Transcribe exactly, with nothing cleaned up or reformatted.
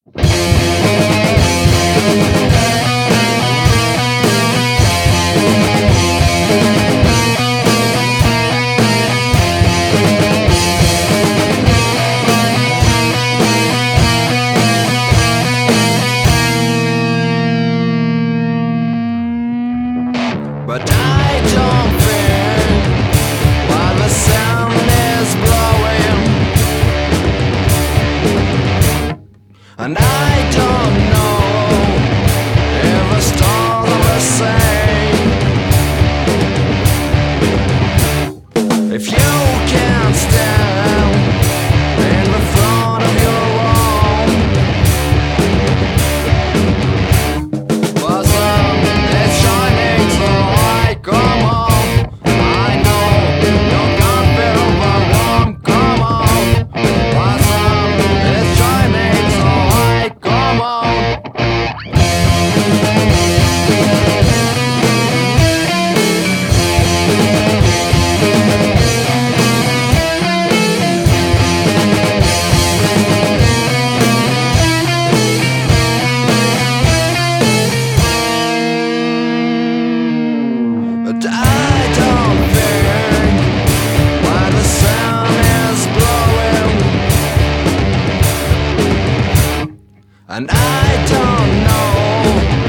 But I don't fear while the sound is blowing, and I don't know if the stars are the same. If you can't stand in the front of your wall, the sun is shining so bright, come on. I know you can't feel the warmth, come on. The sun is shining so bright, come on. But I don't think why the sound is blowing, and I don't know